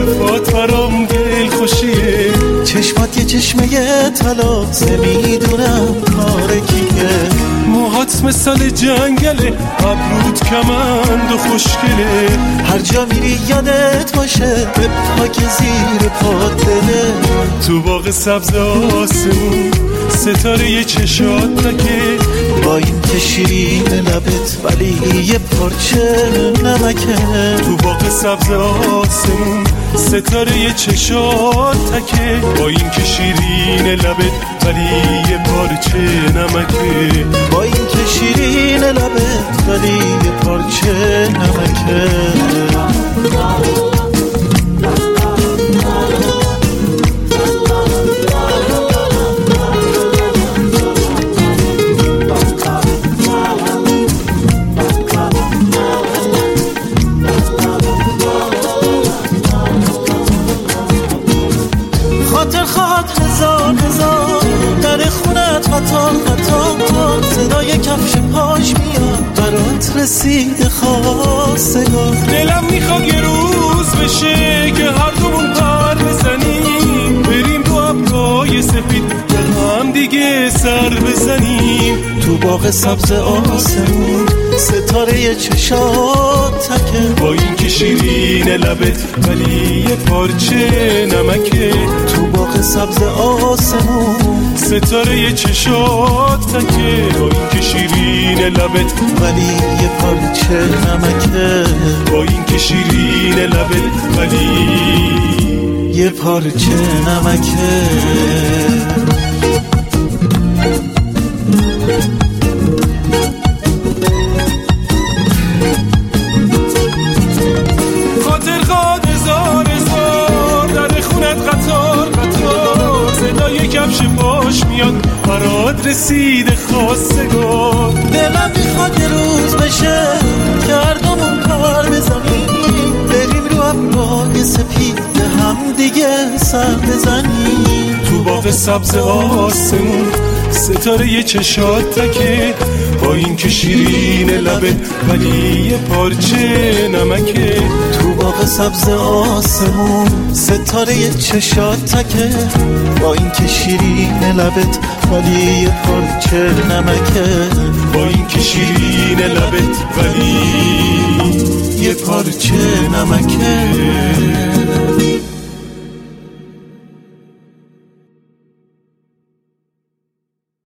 وفات برام دل خوشیه. چشمات یه چشمه طلاست نمیدونم کار کیه. موهات مثل جنگله، ابرود کمند و خوشگله. هر جا میری یادت باشه به پاک زیر پات دله. تو باغ سبز آسمون ستاره چشات تکه. با این که شیرین لبت ولی یه پارچه نمکه. تو باغ سبز آسمون ستاره چشات تکه. با این که شیرین لبت ولی یه پارچه نمکه. با این که شیرین لبت ولی یه پارچه نمکه. خاطر هزار در خونت خطا صدای کفش پاش میاد برات رسید خواستگار. دلم میخواد یه روز بشه که هر دومون پر بزنیم، بریم تو ابرهای سفید به هم دیگه سر بزنیم. تو باغ سبز آسمون ستاره چشات تکه. با این که شیرین لبت ولی یه پارچه نمکه. تو باغ سبز آسمون ستاره چشات تکه. با این که شیرین لبت ولی یه پارچه نمکه. با این که شیرین لبت ولی یه پارچه نمکه. کفش باش میاد برات رسید خواستگار. دلم میخواد یه روز بشه که هر دومون کار بزنیم، بریم رو ابرهای سپید هم دیگه سر بزنیم. تو باغ سبز آسمون ستاره چشات تکه. با این که شیرین لبت ولی یه پارچه نمکه. تو باغ سبز آسمون ستاره چشات تکه. با این که شیرین لبت ولی یه پارچه نمکه. با این که شیرین لبت ولی یه پارچه نمکه.